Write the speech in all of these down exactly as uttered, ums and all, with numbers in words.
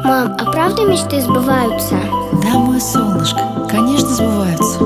Мам, а правда мечты сбываются? Да, мое солнышко, конечно, сбываются.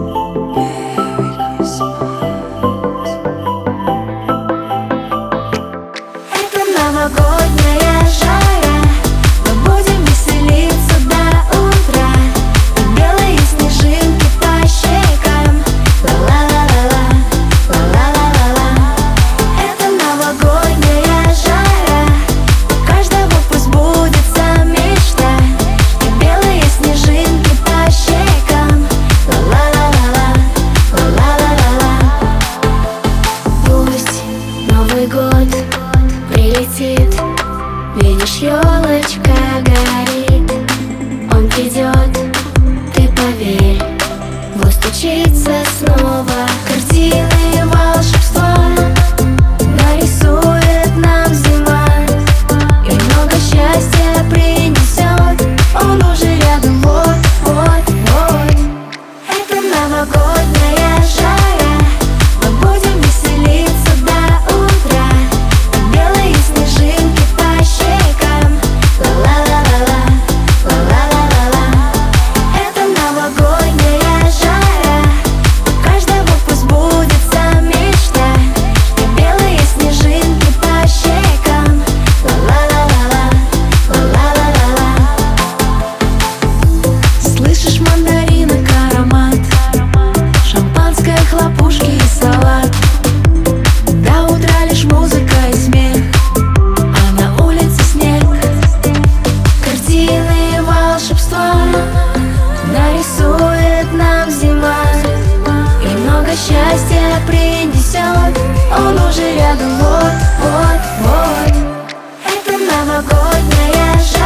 Это новогодняя жара, мы будем веселиться до утра. Белые снежинки по щекам, ла-ла-ла-ла-ла, ла-ла-ла-ла-ла. Это новогодняя жара, у каждого пусть сбудется мечта. И белые снежинки по щекам, ла-ла-ла-ла-ла, ла-ла-ла-ла-ла. Пусть Новый год прилетит, видишь, елочка горит. Он придет, ты поверь, вот стучится снова. Картины волшебства нарисует нам зима, и много счастья принесет. Он уже рядом, вот, вот, вот. Это новогодняя жара, мы будем веселиться до утра. Белые снежинки по щекам, ла-ла-ла-ла-ла, ла-ла-ла-ла-ла. Это новогодняя жара, у каждого пусть сбудется мечта. И белые снежинки по щекам, ла-ла-ла-ла-ла, ла-ла-ла-ла-ла. Слышишь, мандаринок аромат, шампанское, хлопушки и салат. До утра лишь музыка и смех, а на улице снег. Картины волшебства нарисует нам зима, и много счастья принесет. Он уже рядом, вот, вот, вот. Это новогодняя жара.